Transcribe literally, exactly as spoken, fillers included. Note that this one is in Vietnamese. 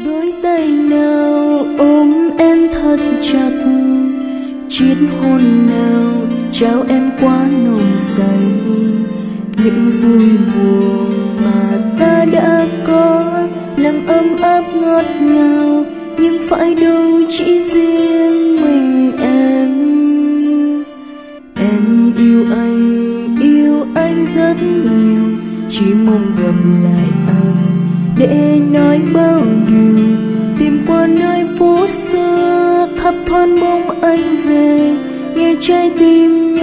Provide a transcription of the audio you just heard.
đôi tay nào ôm em thật chặt, chiếc hôn nào trao em quá nồng say. Những vui buồn mà ta đã có nắng ấm áp ngọt ngào, nhưng phải đâu chỉ riêng mình em. Em yêu anh, yêu anh rất nhiều, chỉ mong gặp lại anh để nói bao điều. Tìm qua nơi phố xưa thấp thoáng bóng anh về, nghe trái tim